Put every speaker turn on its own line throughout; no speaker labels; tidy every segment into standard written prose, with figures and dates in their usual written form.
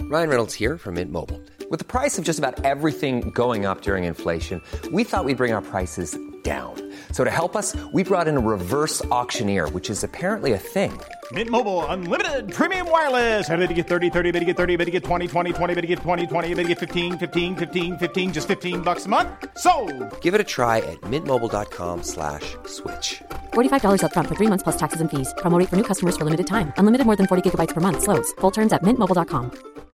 Ryan Reynolds here from Mint Mobile. With the price of just about everything going up during inflation, we thought we'd bring our prices down. So to help us, we brought in a reverse auctioneer, which is apparently a thing.
Mint Mobile Unlimited Premium Wireless. How to get 30, 30, bit to get 30, bit to get 20, 20, 20, bit to get 20, 20, bit to get 15, 15, 15, 15, just $15 a month? Sold!
Give it a try at mintmobile.com/switch.
$45 up front for 3 months plus taxes and fees. Promo rate for new customers for limited time. Unlimited more than 40 gigabytes per month. Slows full terms at mintmobile.com.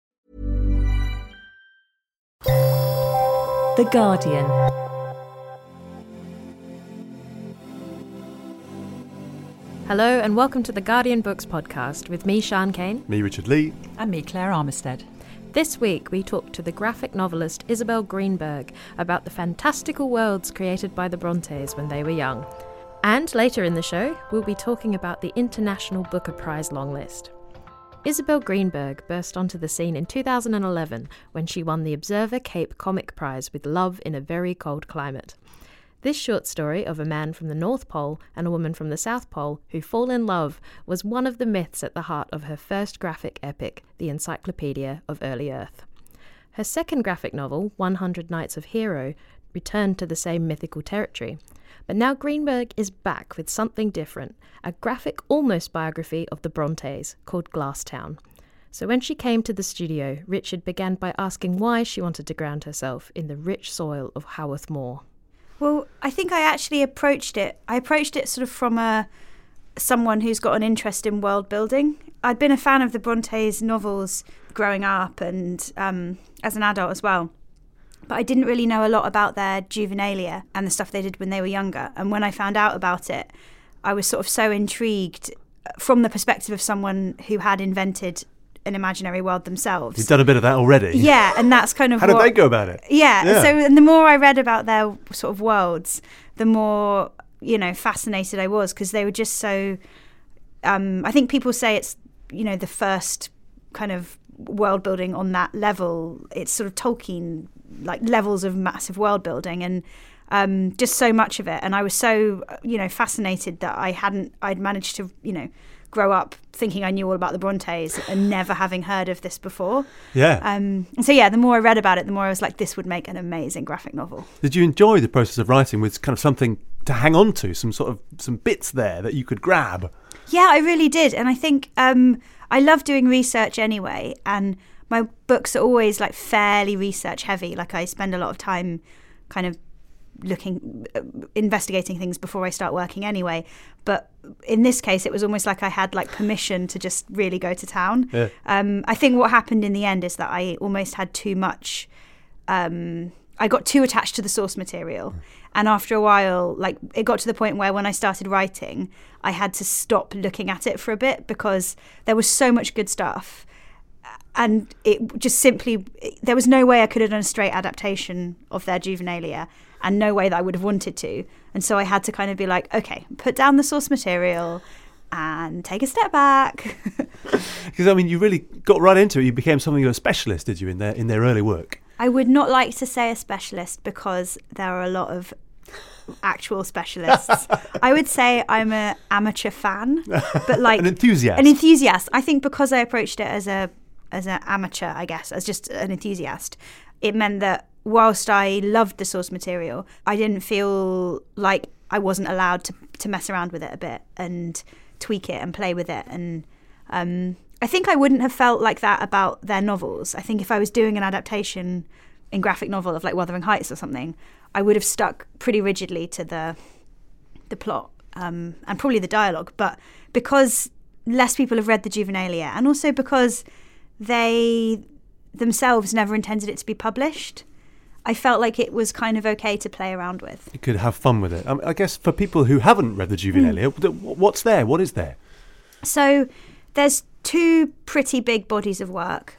The Guardian.
Hello and welcome to the Guardian Books podcast with me, Sian Cain.
Me, Richard Lee.
And me, Claire Armistead.
This week we talk to the graphic novelist Isabel Greenberg about the fantastical worlds created by the Brontes when they were young. And later in the show, we'll be talking about the International Booker Prize longlist. Isabel Greenberg burst onto the scene in 2011 when she won the Observer Cape Comic Prize with Love in a Very Cold Climate. This short story of a man from the North Pole and a woman from the South Pole who fall in love was one of the myths at the heart of her first graphic epic, The Encyclopedia of Early Earth. Her second graphic novel, 100 Nights of Hero, returned to the same mythical territory. But now Greenberg is back with something different, a graphic almost biography of the Brontes called Glasstown. So when she came to the studio, Richard began by asking why she wanted to ground herself in the rich soil of Haworth Moor.
Well, I think I actually approached it sort of from someone who's got an interest in world building. I'd been a fan of the Brontes novels growing up and as an adult as well. But I didn't really know a lot about their juvenilia and the stuff they did when they were younger. And when I found out about it, I was sort of so intrigued from the perspective of someone who had invented an imaginary world themselves.
You've done a bit of that already.
Yeah, and that's kind of
How did they go about it?
Yeah, so and the more I read about their sort of worlds, the more, fascinated I was, because they were just so... I think people say it's, the first kind of world building on that level. It's sort of Tolkien, like levels of massive world building, and just so much of it. And I was so, fascinated that I'd managed to, grow up thinking I knew all about the Brontes and never having heard of this before.
Yeah.
The more I read about it, the more I was like, this would make an amazing graphic novel.
Did you enjoy the process of writing with kind of something to hang on to, some bits there that you could grab?
Yeah, I really did. And I think I love doing research anyway. And my books are always like fairly research heavy. Like I spend a lot of time kind of investigating things before I start working anyway. But in this case, it was almost like I had like permission to just really go to town.
Yeah.
I think what happened in the end is that I almost had too much. I got too attached to the source material. And after a while, like it got to the point where when I started writing, I had to stop looking at it for a bit because there was so much good stuff. And it just simply, there was no way I could have done a straight adaptation of their juvenilia, and no way that I would have wanted to. And so I had to kind of be like, okay, put down the source material and take a step back.
Because, you really got right into it. You became something of a specialist, did you, in their early work?
I would not like to say a specialist because there are a lot of actual specialists. I would say I'm an amateur fan, but like...
An enthusiast.
An enthusiast. I think because I approached it as an amateur, I guess, as just an enthusiast, it meant that whilst I loved the source material, I didn't feel like I wasn't allowed to mess around with it a bit and tweak it and play with it. And I think I wouldn't have felt like that about their novels. I think if I was doing an adaptation in graphic novel of like Wuthering Heights or something, I would have stuck pretty rigidly to the plot and probably the dialogue. But because less people have read the juvenilia, and also because they themselves never intended it to be published, I felt like it was kind of okay to play around with.
You could have fun with it. I guess for people who haven't read the juvenilia, what's there? What is there?
So there's two pretty big bodies of work.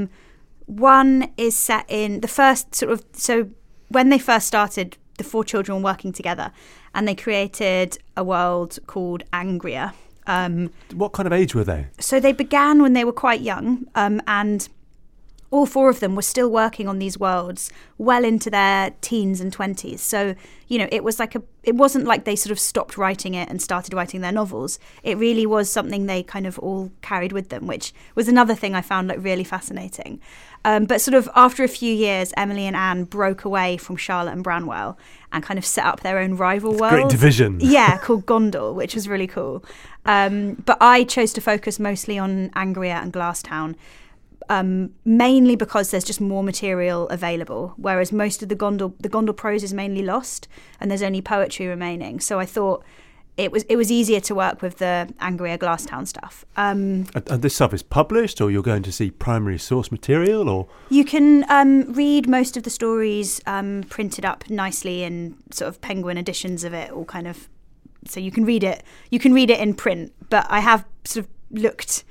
One is set in the first so when they first started, the four children were working together and they created a world called Angria.
What kind of age were they?
So they began when they were quite young, and all 4 of them were still working on these worlds well into their teens and 20s. So, you know, it wasn't like they sort of stopped writing it and started writing their novels. It really was something they kind of all carried with them, which was another thing I found like really fascinating. But sort of after a few years, Emily and Anne broke away from Charlotte and Branwell and kind of set up their own rival world.
Great division.
Yeah, called Gondor, which was really cool. But I chose to focus mostly on Angria and Glasstown, mainly because there's just more material available, whereas most of the Gondor prose is mainly lost and there's only poetry remaining. So I thought it was easier to work with the Angria Glasstown stuff.
And this stuff is published, or you're going to see primary source material, or
you can read most of the stories printed up nicely in sort of Penguin editions of it, all kind of. So you can read it. You can read it in print, but I have sort of looked.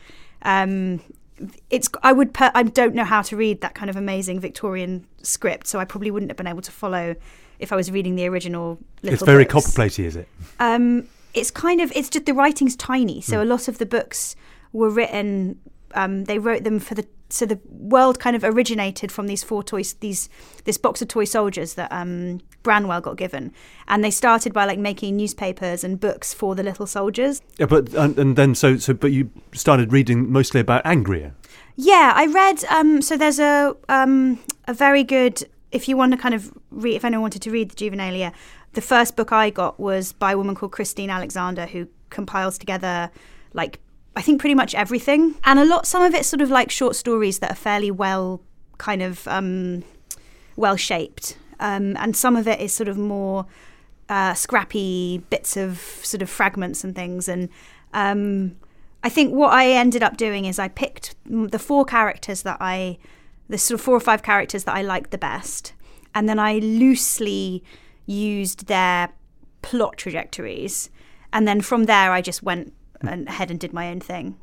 I don't know how to read that kind of amazing Victorian script, so I probably wouldn't have been able to follow if I was reading the original little
it's very
books.
copperplatey, is it?
It's just the writing's tiny, so a lot of the books were written. They wrote them so the world kind of originated from these 4 toys, this box of toy soldiers that Branwell got given, and they started by like making newspapers and books for the little soldiers.
Yeah, but but you started reading mostly about Angria.
Yeah, I read. So there's a very good. If you want to kind of read, if anyone wanted to read the Juvenilia, the first book I got was by a woman called Christine Alexander, who compiles together like I think pretty much everything, and some of it's sort of like short stories that are fairly well kind of well shaped, and some of it is sort of more scrappy bits of sort of fragments and things. And I think what I ended up doing is I picked the 4 characters the sort of 4 or 5 characters that I liked the best, and then I loosely used their plot trajectories, and then from there I just went ahead and did my own thing.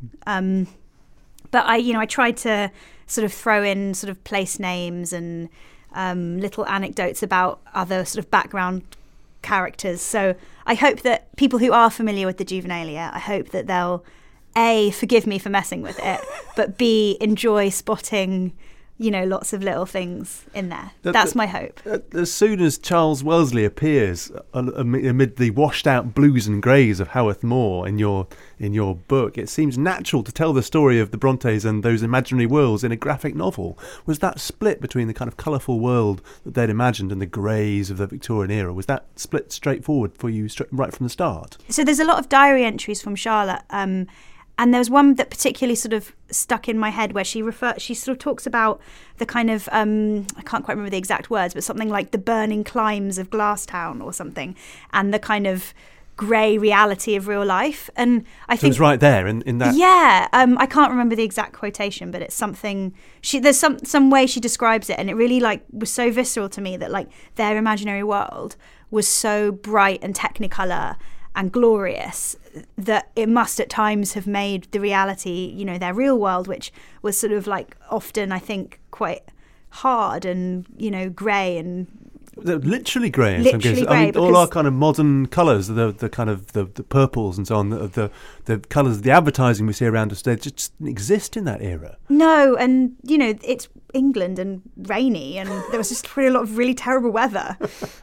But I tried to sort of throw in sort of place names and little anecdotes about other sort of background characters. So I hope that people who are familiar with the Juvenilia, I hope that they'll A, forgive me for messing with it, but B, enjoy spotting lots of little things in there. That's my hope.
As soon as Charles Wellesley appears amid the washed-out blues and greys of Haworth Moor in your book, it seems natural to tell the story of the Brontes and those imaginary worlds in a graphic novel. Was that split between the kind of colourful world that they'd imagined and the greys of the Victorian era? Was that split straightforward for you right from the start? So
there's a lot of diary entries from Charlotte. And there was one that particularly sort of stuck in my head where she sort of talks about the kind of, I can't quite remember the exact words, but something like the burning climes of Glasstown or something, and the kind of grey reality of real life. And I think... So
it's right there in that...
Yeah, I can't remember the exact quotation, but it's something... There's some way she describes it, and it really was so visceral to me that their imaginary world was so bright and technicolor and glorious that it must at times have made the reality, their real world, which was sort of often, I think, quite hard and, grey and...
Literally grey in some cases. I mean, all our kind of modern colours, the kind of the purples and so on, the colours of the advertising we see around us, they just didn't exist in that era.
No, and, it's England and rainy, and there was just really a lot of really terrible weather.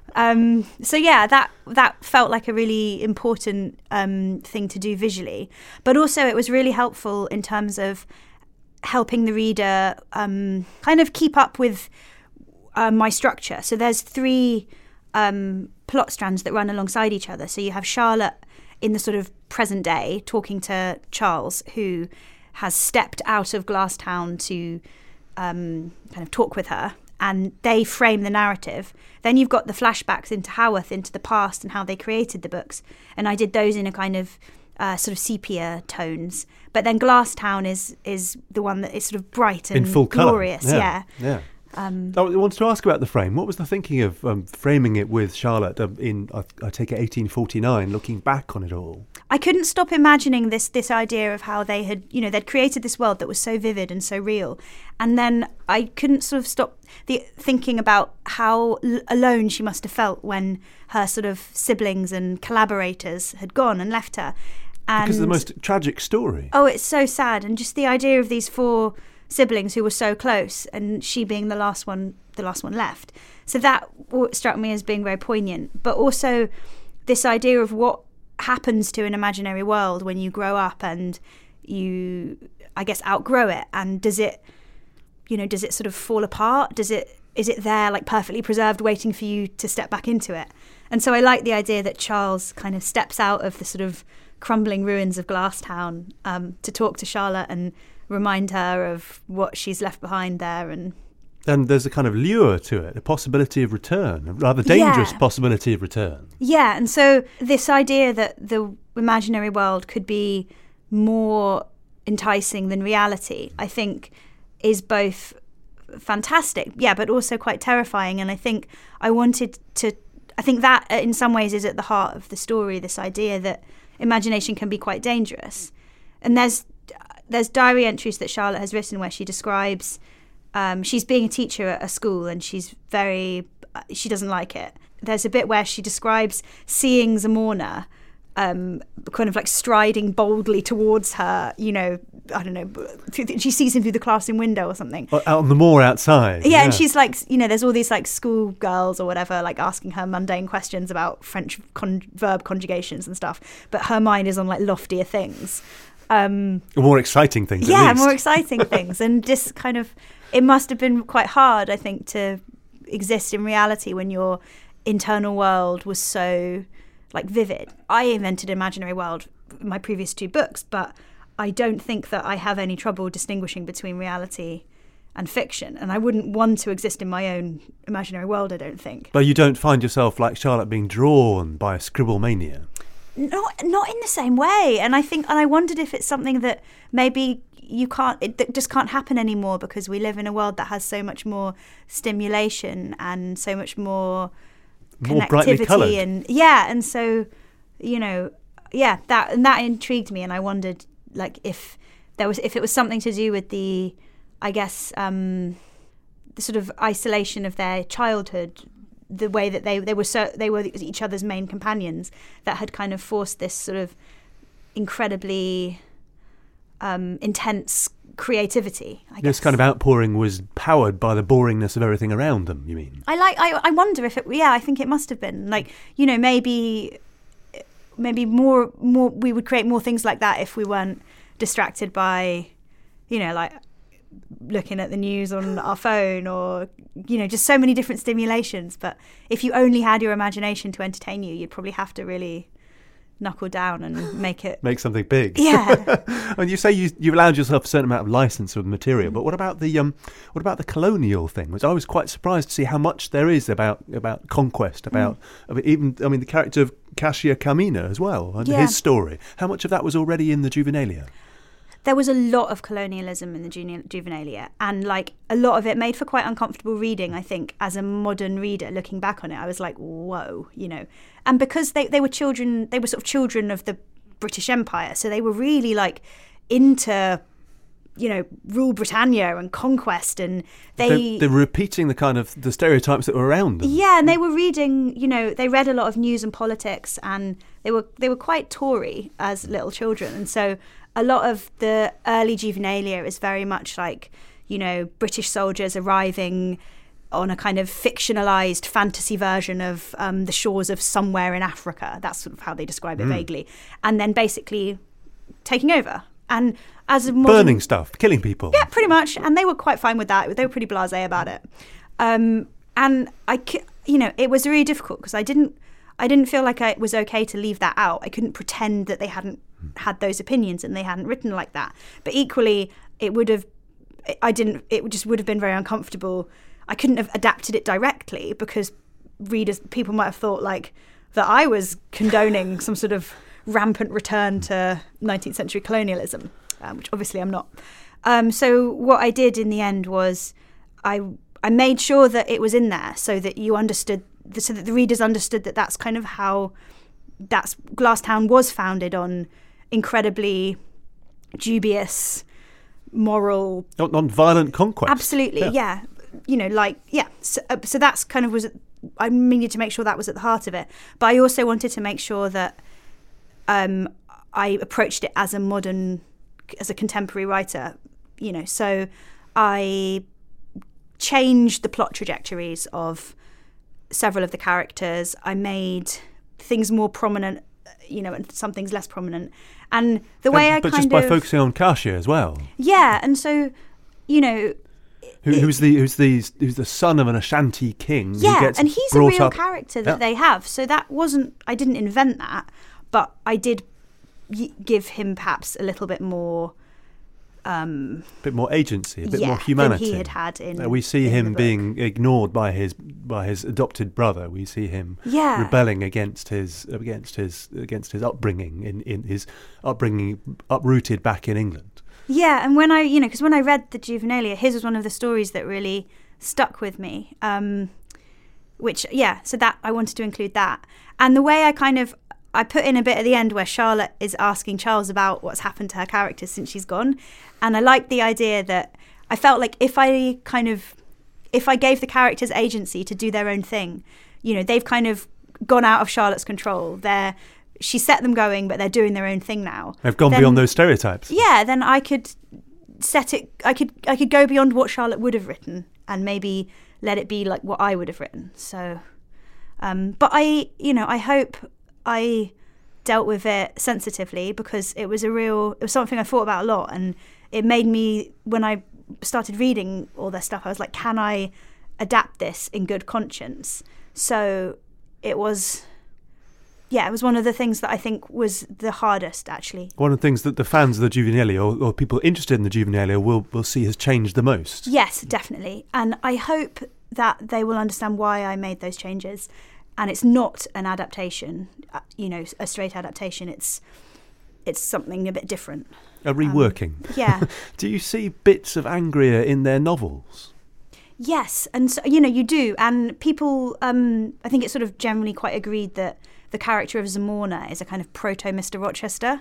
So yeah, that felt like a really important thing to do visually. But also it was really helpful in terms of helping the reader kind of keep up with my structure. So there's 3 plot strands that run alongside each other. So you have Charlotte in the sort of present day talking to Charles, who has stepped out of Glasstown to kind of talk with her, and they frame the narrative. Then you've got the flashbacks into Haworth, into the past, and how they created the books. And I did those in a kind of sort of sepia tones. But then Glasstown is the one that is sort of bright and
in full
glorious.
Colour. Yeah. I wanted to ask about the frame. What was the thinking of framing it with Charlotte in, I take it, 1849, looking back on it all?
I couldn't stop imagining this idea of how they had, they'd created this world that was so vivid and so real. And then I couldn't sort of stop thinking about how alone she must have felt when her sort of siblings and collaborators had gone and left her. And
because of the most tragic story.
Oh, it's so sad. And just the idea of these 4 siblings who were so close, and she being the last one left. So that struck me as being very poignant. But also this idea of what happens to an imaginary world when you grow up and you, I guess, outgrow it, and does it sort of fall apart? Is it there, like perfectly preserved, waiting for you to step back into it? And so I like the idea that Charles kind of steps out of the sort of crumbling ruins of Glasstown to talk to Charlotte and remind her of what she's left behind there. And
there's a kind of lure to it, a possibility of return, a rather dangerous possibility of return.
Yeah, and so this idea that the imaginary world could be more enticing than reality, I think, is both fantastic, but also quite terrifying. And I think that in some ways is at the heart of the story, this idea that imagination can be quite dangerous. And there's diary entries that Charlotte has written where she describes she's being a teacher at a school, and she doesn't like it. There's a bit where she describes seeing Zamorna kind of like striding boldly towards her, I don't know, she sees him through the classroom window or something.
Out on the moor outside.
Yeah, and she's like, there's all these like school girls or whatever, like asking her mundane questions about French verb conjugations and stuff. But her mind is on like loftier things.
More exciting things,
yeah,
at least.
More exciting things. And just kind of, it must have been quite hard, I think, to exist in reality when your internal world was so like vivid. I invented imaginary world in my previous 2 books, but I don't think that I have any trouble distinguishing between reality and fiction, and I wouldn't want to exist in my own imaginary world, I don't think.
But you don't find yourself, like Charlotte, being drawn by a scribble mania?
Not in the same way. And I wondered if it's something that maybe that just can't happen anymore, because we live in a world that has so much more stimulation and so much more
brightly coloured.
And so, that intrigued me, and I wondered like if it was something to do with the, I guess, the sort of isolation of their childhood, the way that they were each other's main companions, that had kind of forced this sort of incredibly intense creativity, I guess.
This kind of outpouring was powered by the boringness of everything around them, you mean?
I wonder if I think it must have been. Like, maybe more we would create more things like that if we weren't distracted by, like looking at the news on our phone, or, just so many different stimulations. But if you only had your imagination to entertain you, you'd probably have to really knuckle down and make
something big.
Yeah.
And you say you allowed yourself a certain amount of license with the material, but what about the colonial thing? Which I was quite surprised to see how much there is about conquest, about the character of Cassia Camina as well, and his story. How much of that was already in the Juvenilia?
There was a lot of colonialism in the Juvenilia, and like a lot of it made for quite uncomfortable reading, I think, as a modern reader looking back on it. I was like, whoa, and because they were children, they were sort of children of the British Empire, so they were really like into, rule Britannia and conquest, and they're
repeating the kind of the stereotypes that were around them.
Yeah, and they were reading, they read a lot of news and politics, and they were quite Tory as little children, and so a lot of the early Juvenilia is very much like, British soldiers arriving on a kind of fictionalized fantasy version of the shores of somewhere in Africa. That's sort of how they describe it vaguely. And then basically taking over. And as a
burning stuff, killing people.
Yeah, pretty much. And they were quite fine with that. They were pretty blasé about it. And it was really difficult because I didn't feel like it was okay to leave that out. I couldn't pretend that they hadn't had those opinions and they hadn't written like that. But equally, it just would have been very uncomfortable. I couldn't have adapted it directly because people might have thought like that I was condoning some sort of rampant return to 19th century colonialism, which obviously I'm not. So what I did in the end was I made sure that it was in there so that you understood, so that the readers understood that that's kind of how Glasstown was founded on incredibly dubious moral,
non-violent conquest.
Absolutely, yeah. So that's kind of I needed to make sure that was at the heart of it. But I also wanted to make sure that I approached it as a contemporary writer. So I changed the plot trajectories of several of the characters. I made things more prominent, and some things less prominent. And the way
but just by focusing on Kasia as well.
Yeah, and so,
who's the son of an Ashanti king?
Yeah,
who gets
and he's a real character that they have. So I didn't invent that, but I did give him perhaps a little bit more
agency, a bit more humanity
than he had in.
We see him being ignored by his adopted brother. We see him rebelling against his upbringing in his upbringing uprooted back in England.
Yeah, and when because when I read the Juvenilia, his was one of the stories that really stuck with me. So that I wanted to include that, and the way I put in a bit at the end where Charlotte is asking Charles about what's happened to her character since she's gone. And I liked the idea that I felt like if I gave the characters agency to do their own thing, they've kind of gone out of Charlotte's control. She set them going, but they're doing their own thing now.
They've gone beyond those stereotypes.
Yeah, then I could set it, I could go beyond what Charlotte would have written and maybe let it be like what I would have written. So, but I hope I dealt with it sensitively, because it was something I thought about a lot, and it made me, when I started reading all their stuff, I was like, can I adapt this in good conscience? So it was one of the things that I think was the hardest, actually.
One of the things that the fans of the Juvenilia or people interested in the Juvenilia will see has changed the most.
Yes, definitely. And I hope that they will understand why I made those changes. And it's not an adaptation, a straight adaptation. It's something a bit different.
A reworking.
Yeah.
Do you see bits of Angria in their novels?
Yes, and so, you do. And people, I think it's sort of generally quite agreed that the character of Zamorna is a kind of proto Mr. Rochester.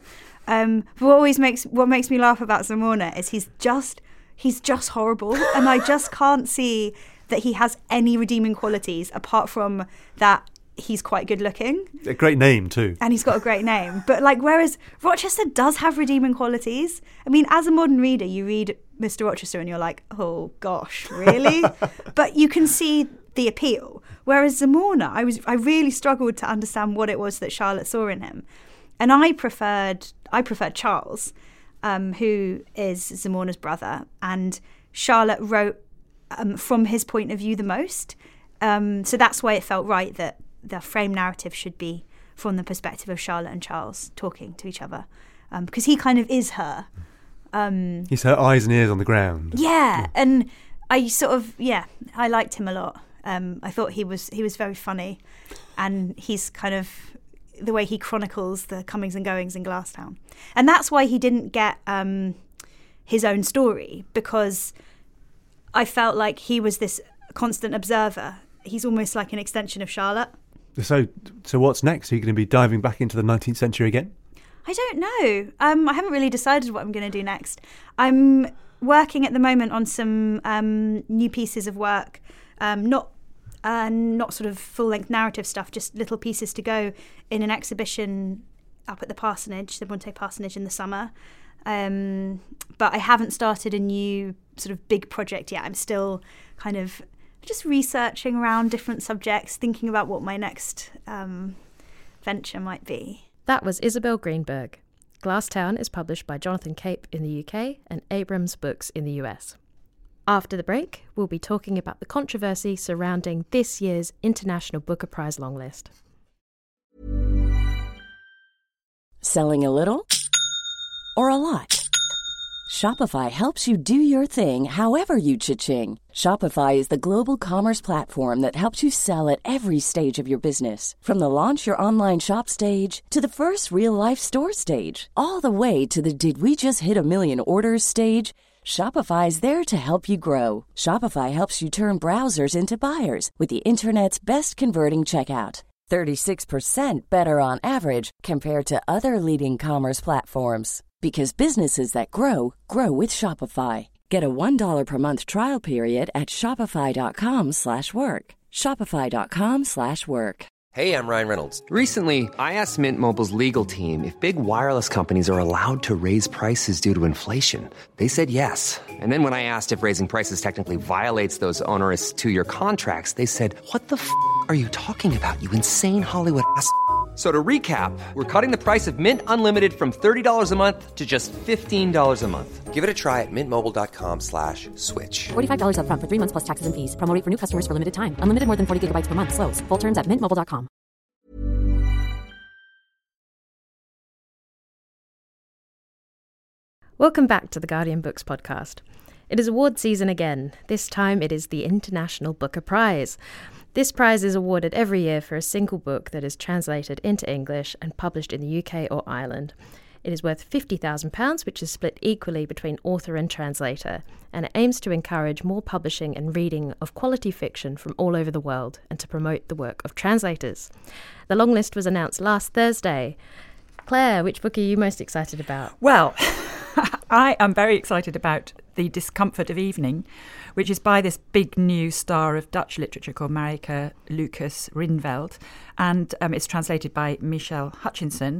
What makes me laugh about Zamorna is he's just horrible, and I just can't see that he has any redeeming qualities apart from that he's quite good looking.
A great name too.
And he's got a great name. But whereas Rochester does have redeeming qualities. I mean, as a modern reader, you read Mr. Rochester and you're like, oh gosh, really? But you can see the appeal. Whereas Zamorna, I really struggled to understand what it was that Charlotte saw in him. And I preferred Charles, who is Zamorna's brother. And Charlotte wrote from his point of view the most. So that's why it felt right that the frame narrative should be from the perspective of Charlotte and Charles talking to each other, because he kind of is her.
He's her eyes and ears on the ground.
Yeah, and I I liked him a lot. I thought he was very funny, and he's kind of the way he chronicles the comings and goings in Glasstown. And that's why he didn't get his own story, because I felt like he was this constant observer. He's almost like an extension of Charlotte.
So what's next? Are you going to be diving back into the 19th century again?
I don't know. I haven't really decided what I'm going to do next. I'm working at the moment on some new pieces of work, not sort of full-length narrative stuff, just little pieces to go in an exhibition up at the Parsonage, the Bronte Parsonage, in the summer. But I haven't started a new sort of big project yet. I'm still kind of just researching around different subjects, thinking about what my next venture might be.
That was Isabel Greenberg. Glasstown is published by Jonathan Cape in the UK and Abrams Books in the US. After the break, we'll be talking about the controversy surrounding this year's International Booker Prize longlist.
Selling a little or a lot? Shopify helps you do your thing however you cha-ching. Shopify is the global commerce platform that helps you sell at every stage of your business. From the launch your online shop stage to the first real-life store stage, all the way to the did we just hit a million orders stage. Shopify is there to help you grow. Shopify helps you turn browsers into buyers with the internet's best converting checkout. 36% better on average compared to other leading commerce platforms. Because businesses that grow, grow with Shopify. Get a $1 per month trial period at shopify.com/work. Shopify.com/work.
Hey, I'm Ryan Reynolds. Recently, I asked Mint Mobile's legal team if big wireless companies are allowed to raise prices due to inflation. They said yes. And then when I asked if raising prices technically violates those onerous 2-year contracts, they said, "What the f*** are you talking about, you insane Hollywood ass?" So to recap, we're cutting the price of Mint Unlimited from $30 a month to just $15 a month. Give it a try at mintmobile.com/switch.
$45 up front for 3 months plus taxes and fees. Promo rate for new customers for limited time. Unlimited more than 40 gigabytes per month. Slows full terms at mintmobile.com.
Welcome back to the Guardian Books podcast. It is award season again. This time it is the International Booker Prize. This prize is awarded every year for a single book that is translated into English and published in the UK or Ireland. It is worth £50,000, which is split equally between author and translator, and it aims to encourage more publishing and reading of quality fiction from all over the world and to promote the work of translators. The long list was announced last Thursday. Claire, which book are you most excited about?
Well, I am very excited about The Discomfort of Evening, which is by this big new star of Dutch literature called Marieke Lucas Rinveld, and it's translated by Michelle Hutchinson.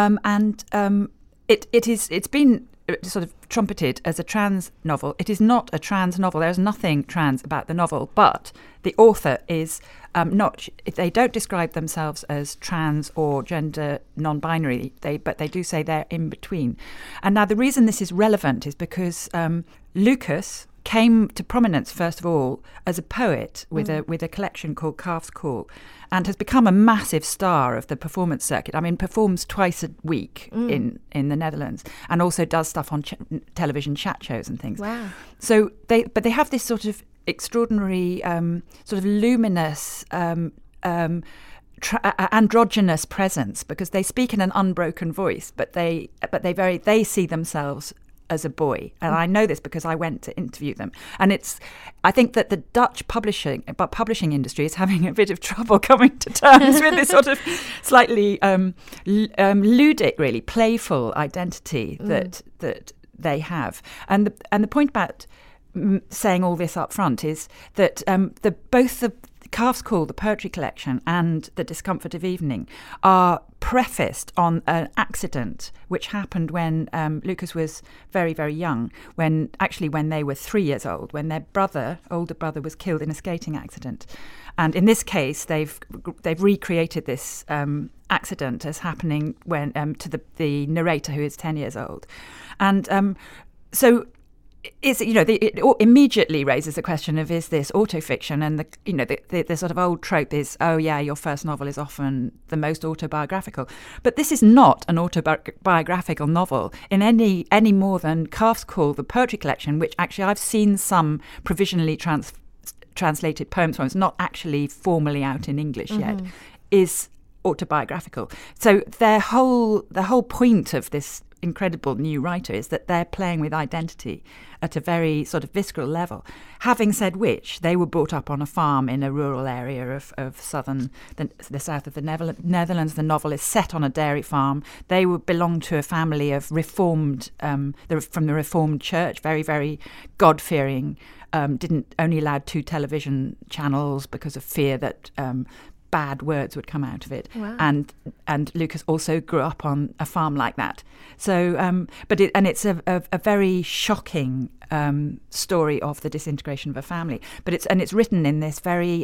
It's been sort of trumpeted as a trans novel. It is not a trans novel. There's nothing trans about the novel, but the author is not. They don't describe themselves as trans or gender non-binary. But they do say they're in between. And now the reason this is relevant is because Lucas came to prominence first of all as a poet with a collection called Calf's Call, and has become a massive star of the performance circuit. I mean, performs twice a week in the Netherlands, and also does stuff on television chat shows and things.
Wow!
So they have this sort of extraordinary, sort of luminous, androgynous presence, because they speak in an unbroken voice, but they see themselves as a boy. And I know this because I went to interview them. And I think that the Dutch publishing industry is having a bit of trouble coming to terms with this sort of slightly ludic, really playful identity that they have. And the point about saying all this up front is that both the Calf's Call, the poetry collection, and The Discomfort of Evening are prefaced on an accident which happened when Lucas was very, very young, when they were 3 years old, when their older brother was killed in a skating accident. And in this case, they've recreated this accident as happening when to the narrator, who is 10 years old. And so it immediately raises the question of, is this autofiction? And the sort of old trope is, oh yeah, your first novel is often the most autobiographical. But this is not an autobiographical novel in any more than Calf's Call, the poetry collection, which actually I've seen some provisionally translated poems from. It's not actually formally out in English yet. Is autobiographical. So the whole point of this incredible new writer is that they're playing with identity at a very sort of visceral level. Having said which, they were brought up on a farm in a rural area of the south of the Netherlands. The novel is set on a dairy farm. They belonged to a family of Reformed, from the Reformed Church, very, very God-fearing, only allowed 2 television channels because of fear that bad words would come out of it.
Wow.
And Lucas also grew up on a farm like that. So, it's a very shocking story of the disintegration of a family. But it's written in this very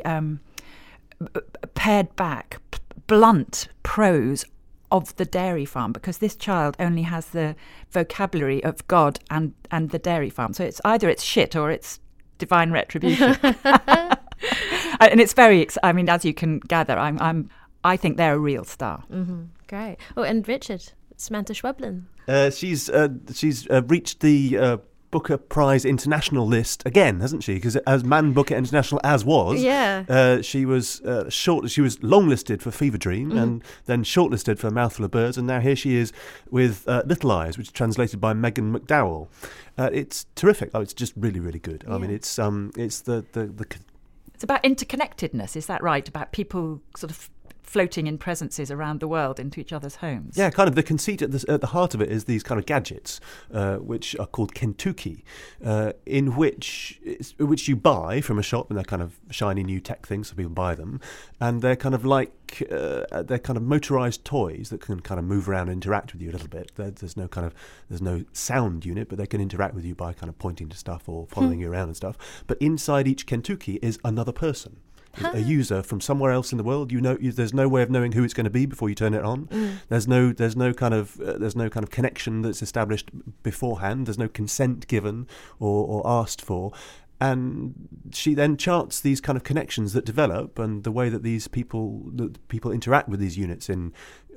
pared back, blunt prose of the dairy farm, because this child only has the vocabulary of God and the dairy farm. So it's either it's shit or it's divine retribution. And it's very, as you can gather, I think they're a real star.
Mm-hmm. Great. Oh, and Richard, Samantha Schweblin.
She's reached the Booker Prize International list again, hasn't she? Because as Man Booker International she was she was longlisted for Fever Dream and then shortlisted for Mouthful of Birds, and now here she is with Little Eyes, which is translated by Megan McDowell. It's terrific. Oh, it's just really, really good. Yeah. I mean, it's the
It's about interconnectedness, is that right? About people sort of floating in presences around the world into each other's homes.
Yeah, kind of the conceit at the heart of it is these kind of gadgets, which are called kentuki, in which you buy from a shop, and they're kind of shiny new tech things, so people buy them, and they're kind of like they're kind of motorized toys that can kind of move around and interact with you a little bit. There's no sound unit, but they can interact with you by kind of pointing to stuff or following you around and stuff. But inside each kentuki is another person. A user from somewhere else in the world. There's no way of knowing who it's going to be before you turn it on. There's no kind of connection that's established beforehand. There's no consent given or asked for. And she then charts these kind of connections that develop, and the way that people interact with these units in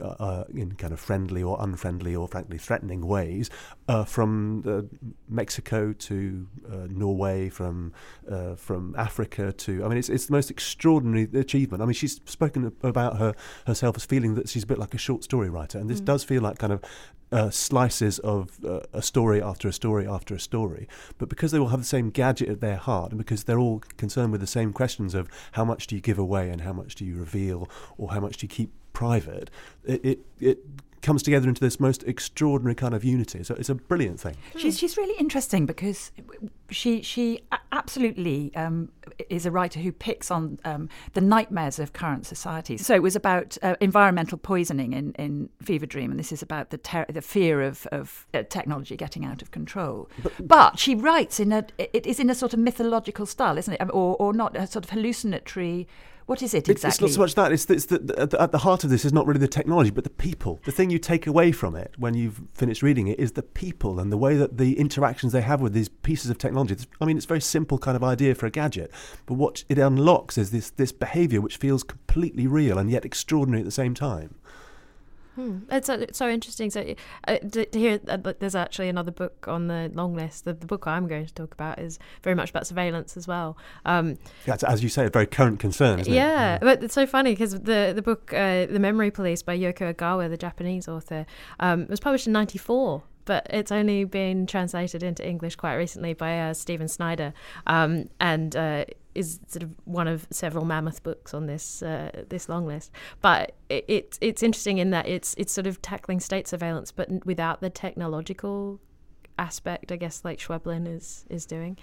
kind of friendly or unfriendly or frankly threatening ways, from Mexico to Norway, from Africa to. I mean, it's the most extraordinary achievement. I mean, she's spoken about herself as feeling that she's a bit like a short story writer, and this does feel like kind of slices of a story after a story after a story, but because they all have the same gadget at their heart, and because they're all concerned with the same questions of how much do you give away and how much do you reveal or how much do you keep private, it comes together into this most extraordinary kind of unity. So it's a brilliant thing.
She's really interesting because she absolutely is a writer who picks on the nightmares of current society. So it was about environmental poisoning in Fever Dream, and this is about the fear of technology getting out of control. But she writes it is in a sort of mythological style, isn't it? Or not, a sort of hallucinatory. What is it exactly?
It's not so much that. It's at the heart of this is not really the technology, but the people. The thing you take away from it when you've finished reading it is the people and the way that the interactions they have with these pieces of technology. I mean, it's a very simple kind of idea for a gadget, but what it unlocks is this behaviour which feels completely real and yet extraordinary at the same time.
It's so interesting. So to hear that there's actually another book on the long list. The book I'm going to talk about is very much about surveillance as well.
That's, as you say, a very current concern, isn't it?
Yeah, but it's so funny because the book The Memory Police by Yoko Ogawa, the Japanese author, was published in 1994. But it's only been translated into English quite recently by Stephen Snyder, and is sort of one of several mammoth books on this long list. But it's interesting in that it's sort of tackling state surveillance, but without the technological aspect, I guess, like Schweblin is doing.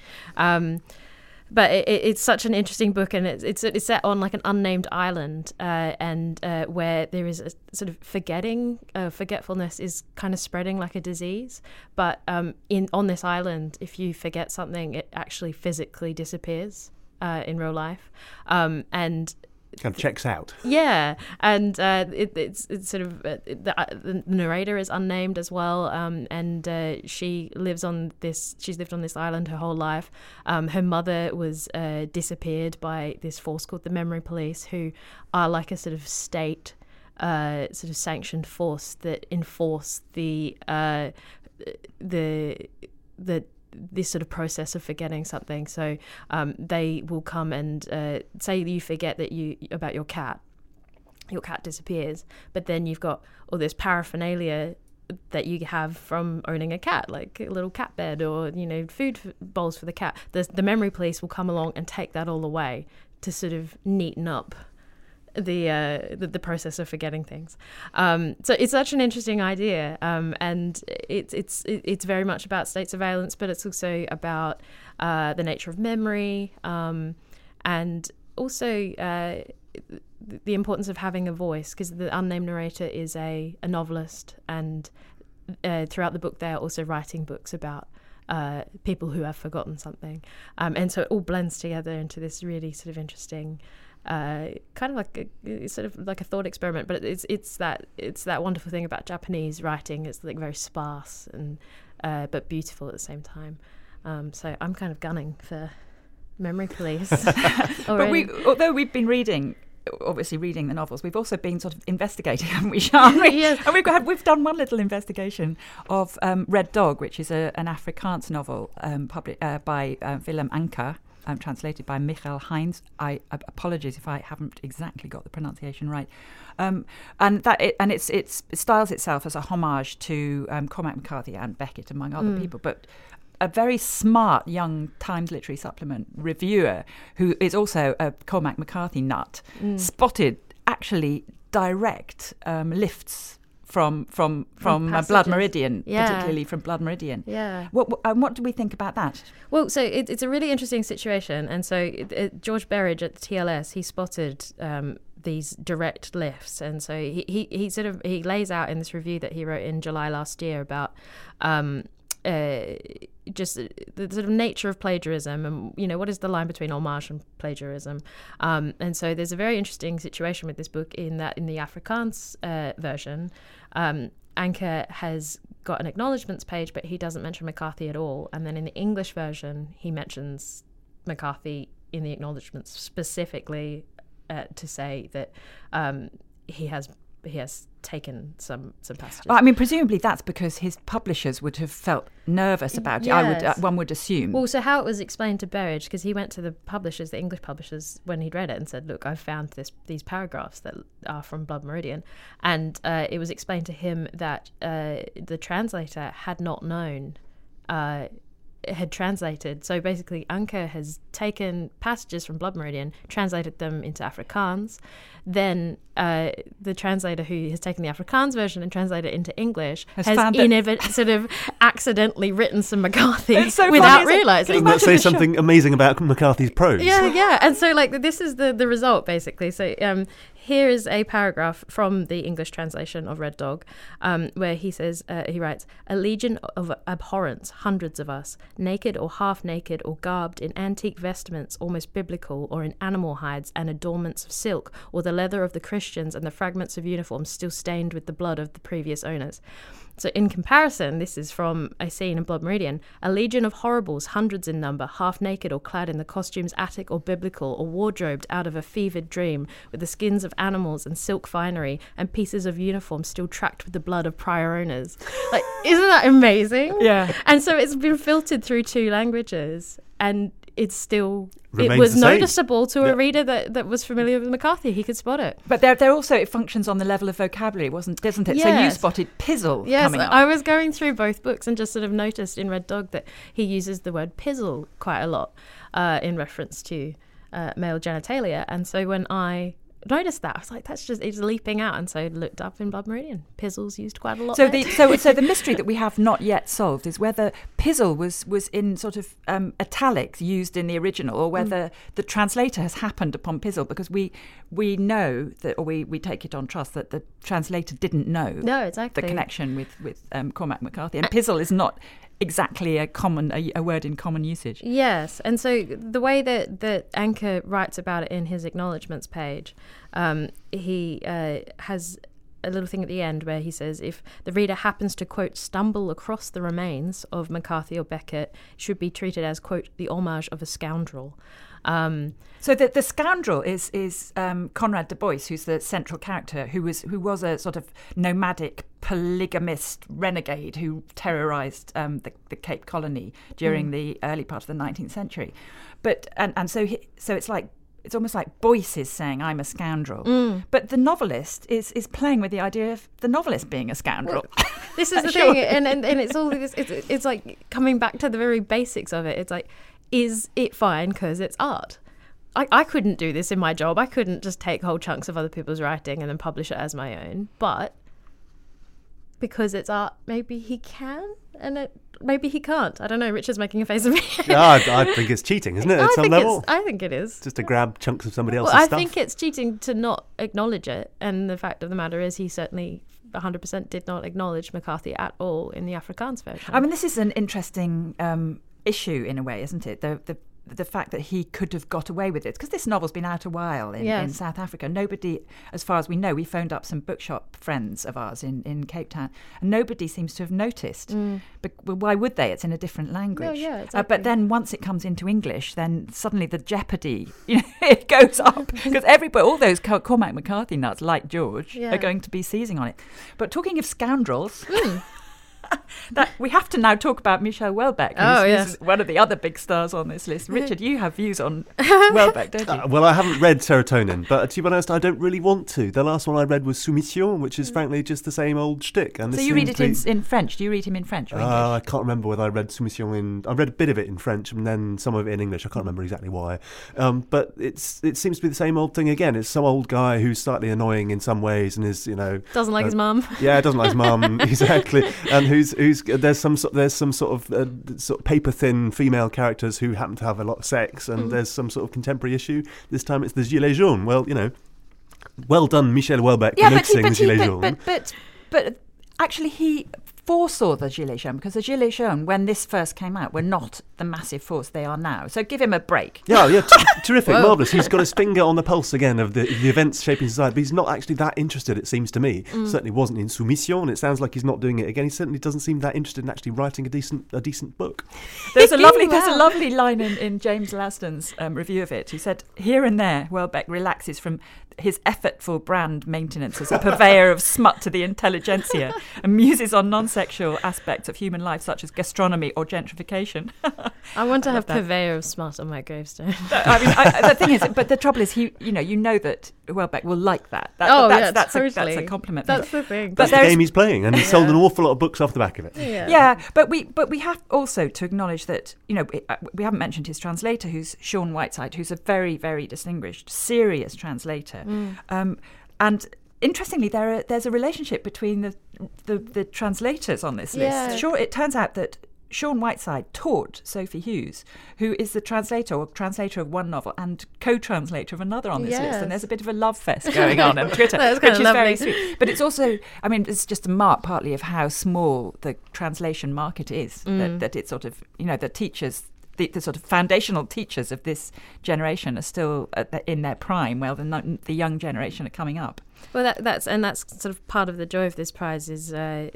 But it's such an interesting book, and it's set on like an unnamed island, and where there is a sort of forgetfulness is kind of spreading like a disease. But on this island, if you forget something, it actually physically disappears in real life, and
kind of checks out.
Yeah, and it's sort of the narrator is unnamed as well, and she's lived on this island her whole life. Her mother was disappeared by this force called the Memory Police, who are like a sort of state sort of sanctioned force that enforce this sort of process of forgetting something. So they will come and say you forget about your cat disappears, but then you've got all this paraphernalia that you have from owning a cat, like a little cat bed or food bowls for the cat. The Memory Police will come along and take that all away to sort of neaten up the process of forgetting things. So it's such an interesting idea, and it's very much about state surveillance, but it's also about the nature of memory, and also the importance of having a voice, because the unnamed narrator is a novelist, and throughout the book they are also writing books about people who have forgotten something, and so it all blends together into this really sort of interesting kind of like a thought experiment. But it's that wonderful thing about Japanese writing. It's like very sparse and but beautiful at the same time. So I'm kind of gunning for Memory Police.
But although we've been reading the novels, we've also been sort of investigating, haven't we, Sian?
Yes.
And we've done one little investigation of Red Dog, which is an Afrikaans novel published by Willem Anker, translated by Michael Heinz. Apologies if I haven't exactly got the pronunciation right. And it styles itself as a homage to Cormac McCarthy and Beckett, among other people, but a very smart young Times Literary Supplement reviewer who is also a Cormac McCarthy nut spotted actually direct lifts from Blood
passages.
Meridian,
Yeah.
particularly from Blood Meridian.
Yeah.
What do we think about that?
Well, so it's a really interesting situation. And so George Berridge at the TLS, he spotted these direct lifts. And so he lays out in this review that he wrote in July last year about just the sort of nature of plagiarism and, you know, what is the line between homage and plagiarism. And so there's a very interesting situation with this book in that in the Afrikaans version, Anke has got an acknowledgements page, but he doesn't mention McCarthy at all. And then in the English version, he mentions McCarthy in the acknowledgements specifically to say that he has taken some passages.
Well, I mean, presumably that's because his publishers would have felt nervous about
Yes.
it. One would assume.
Well, so how it was explained to Berridge, because he went to the publishers, the English publishers, when he'd read it and said, look, I've found these paragraphs that are from Blood Meridian. And it was explained to him that the translator had not known, had translated. So basically, Anke has taken passages from Blood Meridian, translated them into Afrikaans. Then the translator who has taken the Afrikaans version and translated it into English has
found that-
sort of accidentally written some McCarthy
It's so
without
funny, isn't it?
realising.
Doesn't that say something amazing about McCarthy's prose?
Yeah. And so, like, this is the result, basically. So here is a paragraph from the English translation of Red Dog, where he says, he writes, "A legion of abhorrence, hundreds of us, naked or half naked or garbed in antique vestments almost biblical, or in animal hides and adornments of silk, or the leather of the Christians and the fragments of uniforms still stained with the blood of the previous owners." So in comparison, this is from a scene in Blood Meridian, "A legion of horribles, hundreds in number, half naked or clad in the costumes attic or biblical, or wardrobed out of a fevered dream, with the skins of animals and silk finery and pieces of uniform still tracked with the blood of prior owners." Like, isn't that amazing?
Yeah.
And so it's been filtered through 2 languages, and it's still...
Remains
it was
the same.
noticeable to
Yeah.
a reader that was familiar with McCarthy. He could spot it.
But they're also, it functions on the level of vocabulary, doesn't it? So you
Yes.
spotted pizzle
Yes,
coming up.
I was going through both books and just sort of noticed in Red Dog that he uses the word pizzle quite a lot in reference to male genitalia. And so when I noticed that, I was like, it's leaping out. And so I looked up in Blood Meridian. Pizzle's used quite a lot
So
there.
so the mystery that we have not yet solved is whether pizzle was in sort of italics used in the original, or whether the translator has happened upon pizzle, because we know that, or we take it on trust that the translator didn't know
No, exactly.
the connection with Cormac McCarthy, and pizzle is not exactly a word in common usage.
Yes, and so the way that Anke writes about it in his acknowledgements page, he has a little thing at the end where he says, if the reader happens to, quote, stumble across the remains of McCarthy or Beckett, it should be treated as, quote, the homage of a scoundrel.
So the scoundrel is Conrad Du Bois, who's the central character, who was a sort of nomadic polygamist renegade who terrorised the Cape Colony during the early part of the 19th century. But so it's almost like Boyce is saying, I'm a scoundrel. But the novelist is playing with the idea of the novelist being a scoundrel.
This is the
Sure.
thing, and it's all this. It's like coming back to the very basics of it. It's like, is it fine because it's art? I couldn't do this in my job. I couldn't just take whole chunks of other people's writing and then publish it as my own. But because it's art, maybe he can, and maybe he can't. I don't know. Richard's making a face at me.
Yeah, I think it's cheating, isn't it? At some level,
I think it is.
just to grab chunks of somebody else's
Well, I
stuff.
think it's cheating to not acknowledge it. And the fact of the matter is, he certainly 100% did not acknowledge McCarthy at all in the Afrikaans version.
I mean, this is an interesting issue in a way, isn't it? The fact that he could have got away with it, because this novel's been out a while in
Yes.
South Africa. Nobody, as far as we know, we phoned up some bookshop friends of ours in Cape Town, and nobody seems to have noticed. But why would they? It's in a different language.
yeah, exactly.
But then once it comes into English, then suddenly the jeopardy, it goes up, because all those Cormac McCarthy nuts, like George,
Yeah.
are going to be seizing on it. But talking of scoundrels. We have to now talk about Michel Houellebecq, who's one of the other big stars on this list. Richard, you have views on Houellebecq, don't you?
Well, I haven't read Serotonin, but to be honest, I don't really want to. The last one I read was Soumission, which is frankly just the same old shtick. And
so you read it in French? Do you read him in French or English?
I can't remember whether I read Soumission I read a bit of it in French and then some of it in English. I can't remember exactly why. But it seems to be the same old thing again. It's some old guy who's slightly annoying in some ways and is,
doesn't like his mum.
Yeah, doesn't like his mum, exactly. And who's there's some sort of paper thin female characters who happen to have a lot of sex, and there's some sort of contemporary issue. This time it's the Gilets jaunes. Well, well done, Michel Houellebecq, noticing the Gilets jaunes.
But actually, he foresaw the Gilets jaunes, because the Gilets jaunes, when this first came out, were not the massive force they are now. So give him a break.
Yeah, terrific, marvellous. He's got his finger on the pulse again of the events shaping society, but he's not actually that interested, it seems to me. Certainly wasn't in Soumission, and it sounds like he's not doing it again. He certainly doesn't seem that interested in actually writing a decent book.
There's a lovely line in James Laston's review of it. He said, here and there, Houellebecq relaxes from his effortful brand maintenance as a purveyor of smut to the intelligentsia and muses on non-sexual aspects of human life such as gastronomy or gentrification.
I want to have purveyor of smut on my gravestone.
The thing is, but the trouble is, you know that Houellebecq will like that. That's
totally.
A compliment.
That's the thing.
That's the game he's playing, and he's sold an awful lot of books off the back of it.
Yeah, but we have also to acknowledge that we haven't mentioned his translator, who's Sean Whiteside, who's a very, very distinguished, serious translator. And interestingly, there's a relationship between the translators on this list. Sure, it turns out that Sean Whiteside taught Sophie Hughes, who is the translator of one novel and co-translator of another on this list. And there's a bit of a love fest going on Twitter, which is very sweet. But it's also, it's just a mark partly of how small the translation market is, that it's sort of, the teachers, the sort of foundational teachers of this generation are still in their prime, while the young generation are coming up.
Well, that's sort of part of the joy of this prize is,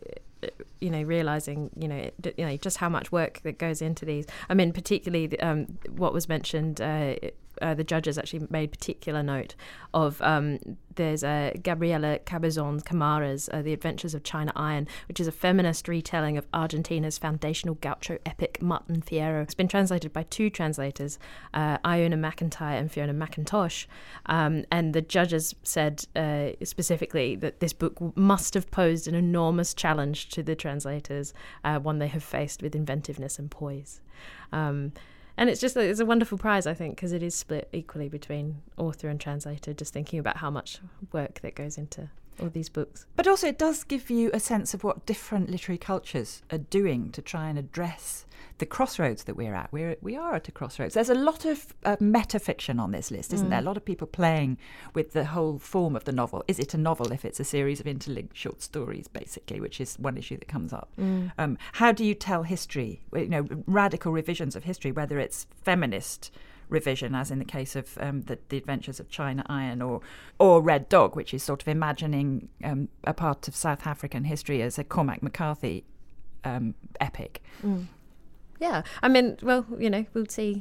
realising, just how much work that goes into these. Particularly what was mentioned. The judges actually made particular note of there's Gabriela Cabezon Camara's The Adventures of China Iron, which is a feminist retelling of Argentina's foundational gaucho epic Martin Fierro. It's been translated by two translators, Iona McIntyre and Fiona McIntosh, and the judges said specifically that this book must have posed an enormous challenge to the translators, one they have faced with inventiveness and poise. And it's a wonderful prize, I think, because it is split equally between author and translator, just thinking about how much work that goes into all these books.
But also it does give you a sense of what different literary cultures are doing to try and address the crossroads that we're at. We are at a crossroads. There's a lot of metafiction on this list, isn't there? A lot of people playing with the whole form of the novel. Is it a novel if it's a series of interlinked short stories, basically, which is one issue that comes up? How do you tell history, radical revisions of history, whether it's feminist revision, as in the case of the Adventures of China Iron, or Red Dog, which is sort of imagining a part of South African history as a Cormac McCarthy epic.
Yeah, we'll see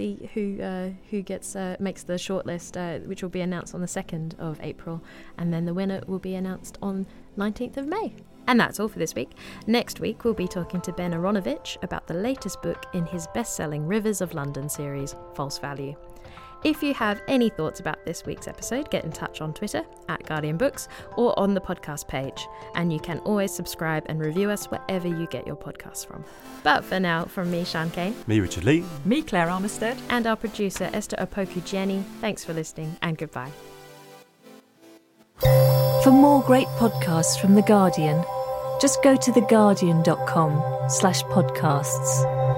who gets makes the shortlist, which will be announced on the 2nd of April, and then the winner will be announced on 19th of May. And that's all for this week. Next week, we'll be talking to Ben Aronovich about the latest book in his best-selling Rivers of London series, False Value. If you have any thoughts about this week's episode, get in touch on Twitter @GuardianBooks or on the podcast page. And you can always subscribe and review us wherever you get your podcasts from. But for now, from me, Sian Cain.
Me, Richard Lee.
Me, Claire Armistead.
And our producer, Esther Opoku-Jenny. Thanks for listening and goodbye.
For more great podcasts from The Guardian, just go to theguardian.com/podcasts.